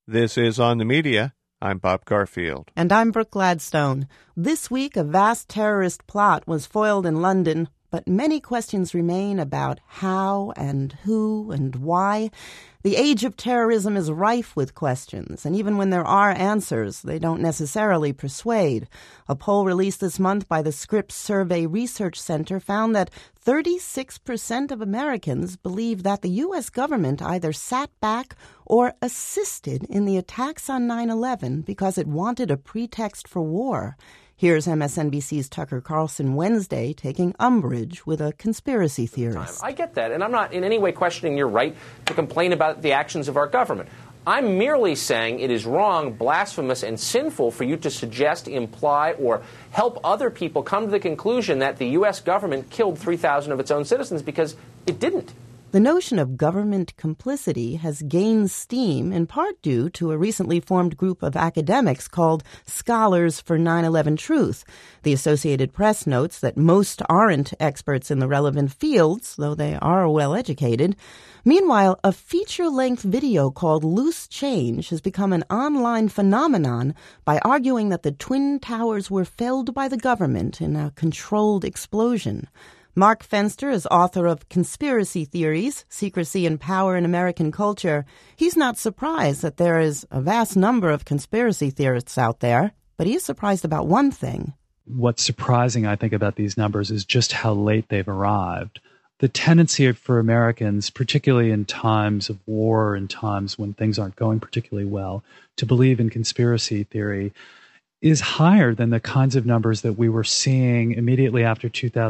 This is On the Media. I'm Bob Garfield. And I'm Brooke Gladstone. This week, a vast terrorist plot was foiled in London, but many questions remain about how and who and why. The age of terrorism is rife with questions, and even when there are answers, they don't necessarily persuade. A poll released this month by the Scripps Survey Research Center found that 36% of Americans believe that the U.S. government either sat back or assisted in the attacks on 9/11 because it wanted a pretext for war. Here's MSNBC's Tucker Carlson Wednesday taking umbrage with a conspiracy theorist. I get that, and I'm not in any way questioning your right to complain about the actions of our government. I'm merely saying it is wrong, blasphemous, and sinful for you to suggest, imply, or help other people come to the conclusion that the U.S. government killed 3,000 of its own citizens, because it didn't. The notion of government complicity has gained steam in part due to a recently formed group of academics called Scholars for 9/11 Truth. The Associated Press notes that most aren't experts in the relevant fields, though they are well educated. Meanwhile, a feature-length video called Loose Change has become an online phenomenon by arguing that the Twin Towers were felled by the government in a controlled explosion. Mark Fenster is author of Conspiracy Theories, Secrecy and Power in American Culture. He's not surprised that there is a vast number of conspiracy theorists out there, but he is surprised about one thing. What's surprising, I think, about these numbers is just how late they've arrived. The tendency for Americans, particularly in times of war and times when things aren't going particularly well, to believe in conspiracy theory is higher than the kinds of numbers that we were seeing immediately after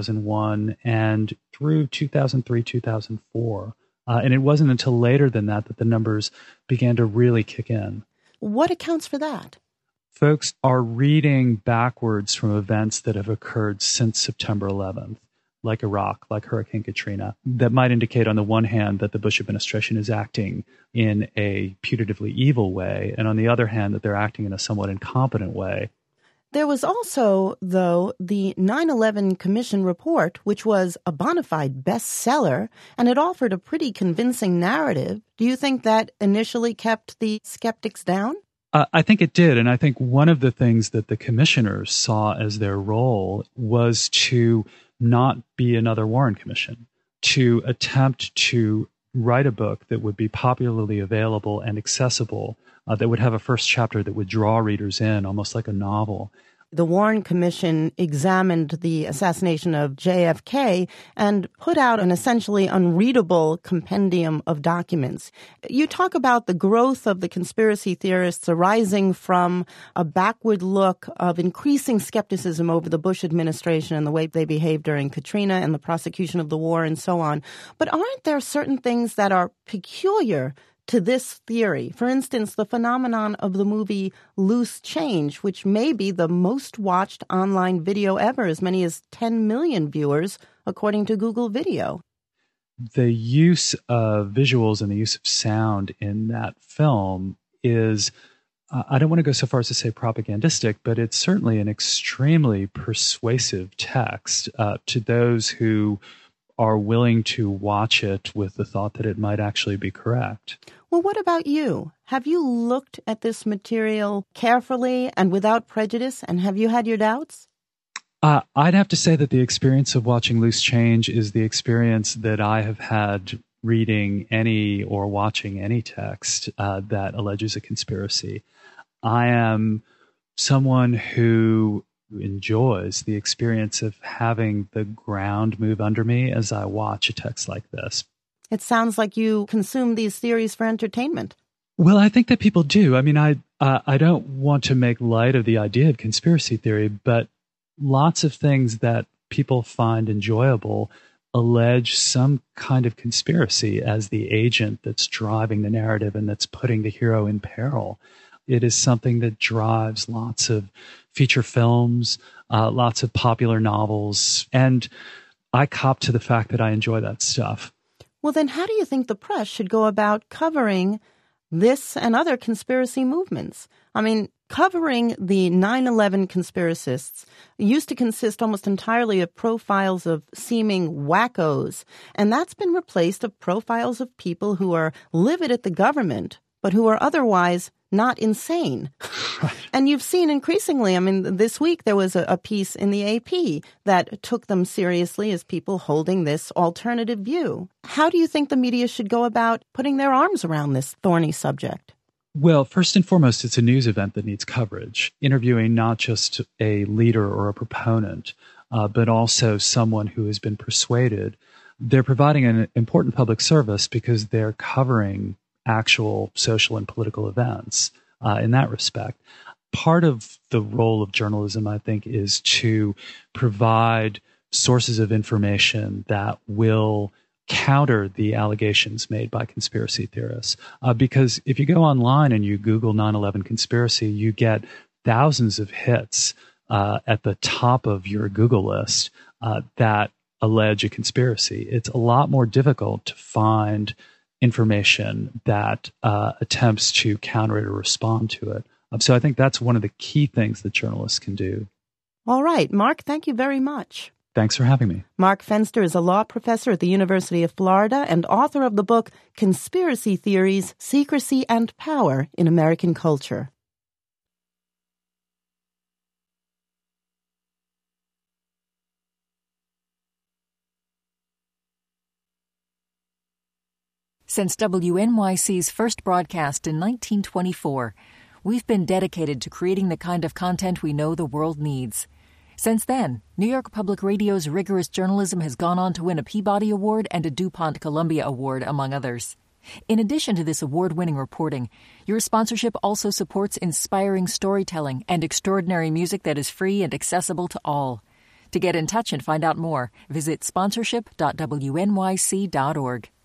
2001 and through 2003, 2004. And it wasn't until later than that that the numbers began to really kick in. What accounts for that? Folks are reading backwards from events that have occurred since September 11th, like Iraq, like Hurricane Katrina, that might indicate on the one hand that the Bush administration is acting in a putatively evil way, and on the other hand that they're acting in a somewhat incompetent way. There was also, though, the 9/11 Commission report, which was a bona fide bestseller, and it offered a pretty convincing narrative. Do you think that initially kept the skeptics down? I think it did, and I think one of the things that the commissioners saw as their role was to not be another Warren Commission, to attempt to write a book that would be popularly available and accessible, that would have a first chapter that would draw readers in, almost like a novel. The Warren Commission examined the assassination of JFK and put out an essentially unreadable compendium of documents. You talk about the growth of the conspiracy theorists arising from a backward look of increasing skepticism over the Bush administration and the way they behaved during Katrina and the prosecution of the war and so on. But aren't there certain things that are peculiar to this theory? For instance, the phenomenon of the movie Loose Change, which may be the most watched online video ever, as many as 10 million viewers, according to Google Video. The use of visuals and the use of sound in that film is, I don't want to go so far as to say propagandistic, but it's certainly an extremely persuasive text to those who are willing to watch it with the thought that it might actually be correct. Well, what about you? Have you looked at this material carefully and without prejudice, and have you had your doubts? I'd have to say that the experience of watching Loose Change is the experience that I have had reading any or watching any text that alleges a conspiracy. I am someone who enjoys the experience of having the ground move under me as I watch a text like this. It sounds like you consume these theories for entertainment. Well, I think that people do. I mean, I don't want to make light of the idea of conspiracy theory, but lots of things that people find enjoyable allege some kind of conspiracy as the agent that's driving the narrative and that's putting the hero in peril. It is something that drives lots of feature films, lots of popular novels, and I cop to the fact that I enjoy that stuff. Well, then how do you think the press should go about covering this and other conspiracy movements? I mean, covering the 9/11 conspiracists used to consist almost entirely of profiles of seeming wackos, and that's been replaced of profiles of people who are livid at the government, but who are otherwise not insane. And you've seen increasingly, I mean, this week there was a piece in the AP that took them seriously as people holding this alternative view. How do you think the media should go about putting their arms around this thorny subject? Well, first and foremost, it's a news event that needs coverage, interviewing not just a leader or a proponent, but also someone who has been persuaded. They're providing an important public service because they're covering actual social and political events in that respect. Part of the role of journalism, I think, is to provide sources of information that will counter the allegations made by conspiracy theorists. Because if you go online and you Google 9/11 conspiracy, you get thousands of hits at the top of your Google list that allege a conspiracy. It's a lot more difficult to find information that attempts to counter it or respond to it. So I think that's one of the key things that journalists can do. All right, Mark, thank you very much. Thanks for having me. Mark Fenster is a law professor at the University of Florida and author of the book Conspiracy Theories, Secrecy and Power in American Culture. Since WNYC's first broadcast in 1924, we've been dedicated to creating the kind of content we know the world needs. Since then, New York Public Radio's rigorous journalism has gone on to win a Peabody Award and a DuPont Columbia Award, among others. In addition to this award-winning reporting, your sponsorship also supports inspiring storytelling and extraordinary music that is free and accessible to all. To get in touch and find out more, visit sponsorship.wnyc.org.